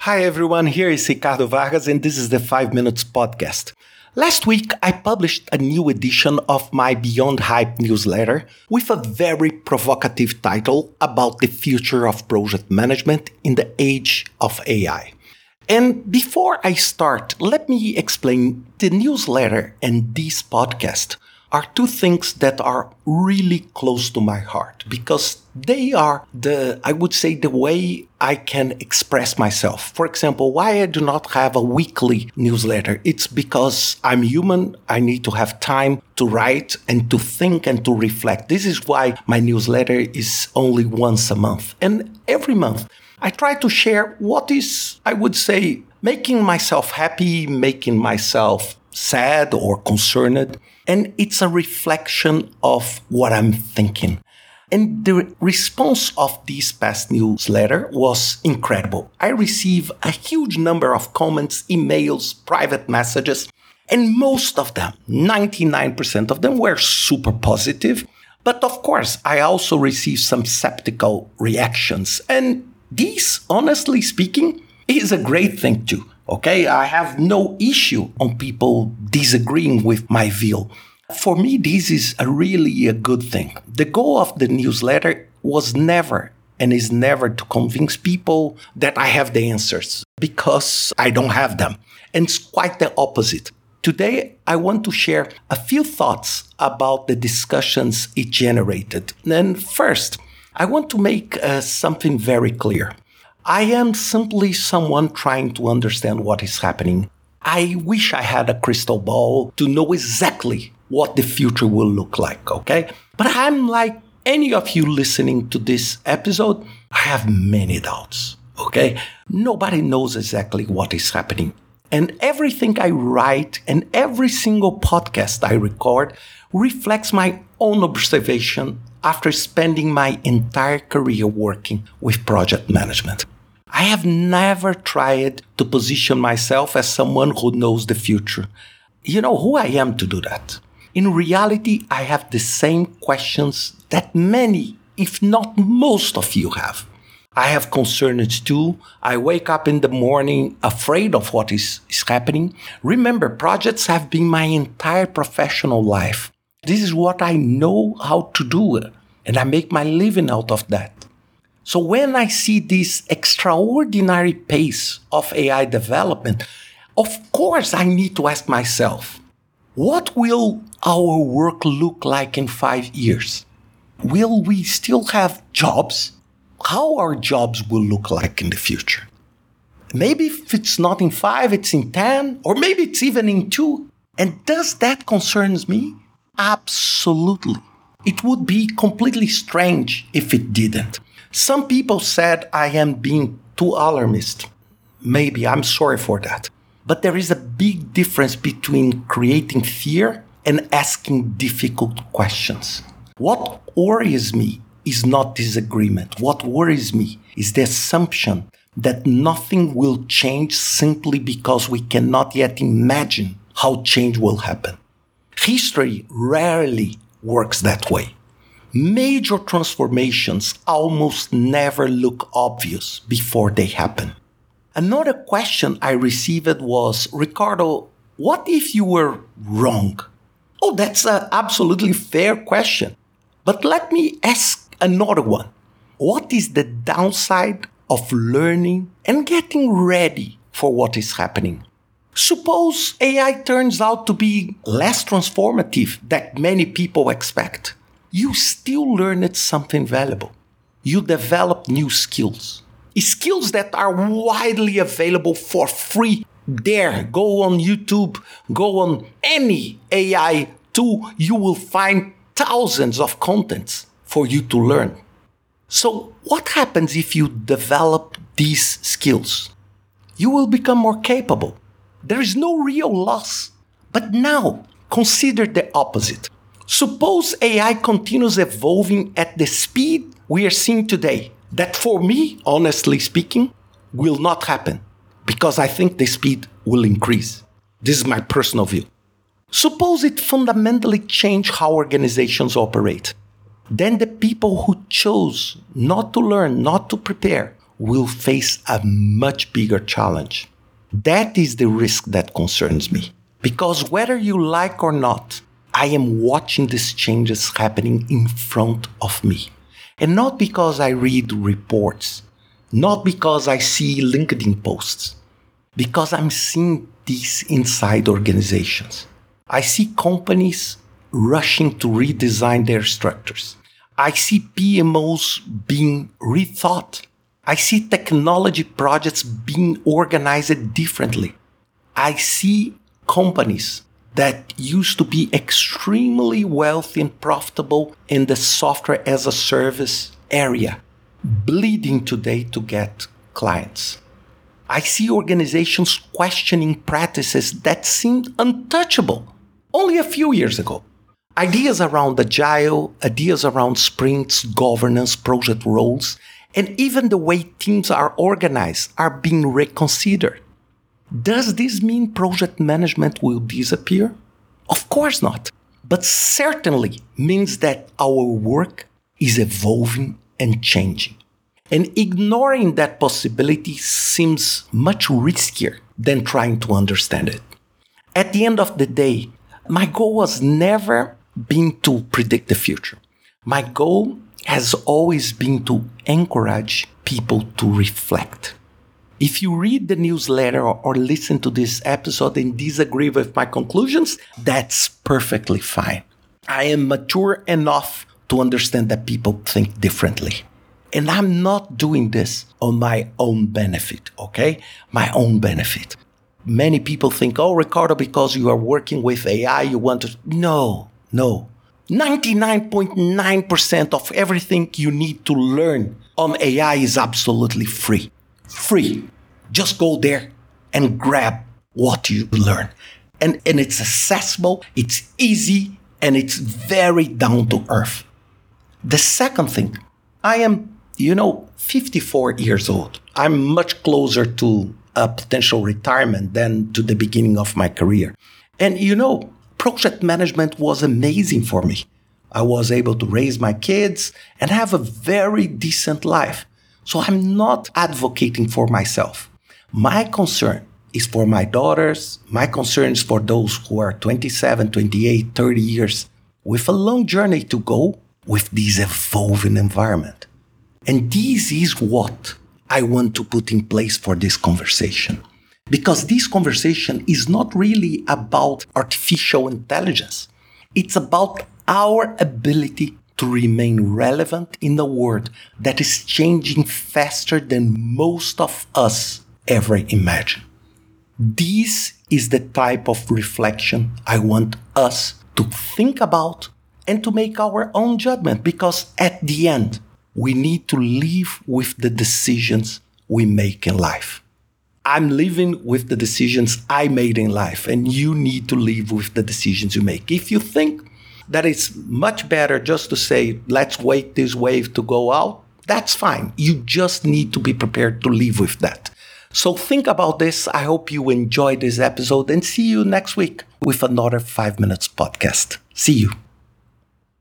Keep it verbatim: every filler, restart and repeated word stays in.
Hi everyone, here is Ricardo Vargas and this is the five minutes Podcast. Last week, I published a new edition of my Beyond Hype newsletter with a very provocative title about the future of project management in the age of A I. And before I start, let me explain the newsletter and this podcast are two things that are really close to my heart because they are the, I would say, the way I can express myself. For example, why I do not have a weekly newsletter. It's because I'm human. I need to have time to write and to think and to reflect. This is why my newsletter is only once a month. And every month, I try to share what is, I would say, making myself happy, making myself sad or concerned. And it's a reflection of what I'm thinking. And the response of this past newsletter was incredible. I received a huge number of comments, emails, private messages, and most of them, ninety-nine percent of them, were super positive. But of course, I also received some skeptical reactions. And this, honestly speaking, is a great thing too. Okay, I have no issue on people disagreeing with my view. For me, this is a really a good thing. The goal of the newsletter was never and is never to convince people that I have the answers because I don't have them. And it's quite the opposite. Today, I want to share a few thoughts about the discussions it generated. And first, I want to make uh, something very clear. I am simply someone trying to understand what is happening. I wish I had a crystal ball to know exactly what the future will look like, okay? But I'm like any of you listening to this episode, I have many doubts, okay? Nobody knows exactly what is happening. And everything I write and every single podcast I record reflects my own observation after spending my entire career working with project management. I have never tried to position myself as someone who knows the future. You know who I am to do that. In reality, I have the same questions that many, if not most of you have. I have concerns too. I wake up in the morning afraid of what is, is happening. Remember, projects have been my entire professional life. This is what I know how to do, and I make my living out of that. So when I see this extraordinary pace of A I development, of course I need to ask myself, what will our work look like in five years? Will we still have jobs? How our jobs will look like in the future? Maybe if it's not in five, it's in ten, or maybe it's even in two. And does that concerns me? Absolutely. It would be completely strange if it didn't. Some people said I am being too alarmist. Maybe, I'm sorry for that. But there is a big difference between creating fear and asking difficult questions. What worries me is not disagreement. What worries me is the assumption that nothing will change simply because we cannot yet imagine how change will happen. History rarely works that way. Major transformations almost never look obvious before they happen. Another question I received was, Ricardo, what if you were wrong? Oh, that's an absolutely fair question. But let me ask another one. What is the downside of learning and getting ready for what is happening? Suppose A I turns out to be less transformative than many people expect. You still learned something valuable. You develop new skills. Skills that are widely available for free. There, go on YouTube, go on any A I tool, you will find thousands of contents for you to learn. So what happens if you develop these skills? You will become more capable. There is no real loss. But now, consider the opposite. Suppose A I continues evolving at the speed we are seeing today. That for me, honestly speaking, will not happen because I think the speed will increase. This is my personal view. Suppose it fundamentally changes how organizations operate. Then the people who chose not to learn, not to prepare, will face a much bigger challenge. That is the risk that concerns me. Because whether you like or not, I am watching these changes happening in front of me. And not because I read reports, not because I see LinkedIn posts, because I'm seeing these inside organizations. I see companies rushing to redesign their structures. I see P M Os being rethought. I see technology projects being organized differently. I see companies that used to be extremely wealthy and profitable in the software as a service area, bleeding today to get clients. I see organizations questioning practices that seemed untouchable only a few years ago. Ideas around agile, ideas around sprints, governance, project roles, and even the way teams are organized are being reconsidered. Does this mean project management will disappear? Of course not. But certainly means that our work is evolving and changing. And ignoring that possibility seems much riskier than trying to understand it. At the end of the day, my goal was never been to predict the future. My goal has always been to encourage people to reflect. If you read the newsletter or, or listen to this episode and disagree with my conclusions, that's perfectly fine. I am mature enough to understand that people think differently. And I'm not doing this on my own benefit, okay? My own benefit. Many people think, oh, Ricardo, because you are working with A I, you want to... No, no. ninety-nine point nine percent of everything you need to learn on A I is absolutely free. Free. Just go there and grab what you learn. And, and it's accessible, it's easy, and it's very down to earth. The second thing, I am, you know, fifty-four years old. I'm much closer to a potential retirement than to the beginning of my career. And, you know, project management was amazing for me. I was able to raise my kids and have a very decent life. So I'm not advocating for myself. My concern is for my daughters. My concern is for those who are twenty-seven, twenty-eight, thirty years with a long journey to go with this evolving environment. And this is what I want to put in place for this conversation. Because this conversation is not really about artificial intelligence. It's about our ability to remain relevant in a world that is changing faster than most of us ever imagined. This is the type of reflection I want us to think about and to make our own judgment, because at the end, we need to live with the decisions we make in life. I'm living with the decisions I made in life, and you need to live with the decisions you make. If you think that it's much better just to say, let's wait this wave to go out, that's fine. You just need to be prepared to live with that. So think about this. I hope you enjoyed this episode, and see you next week with another five minutes podcast. See you.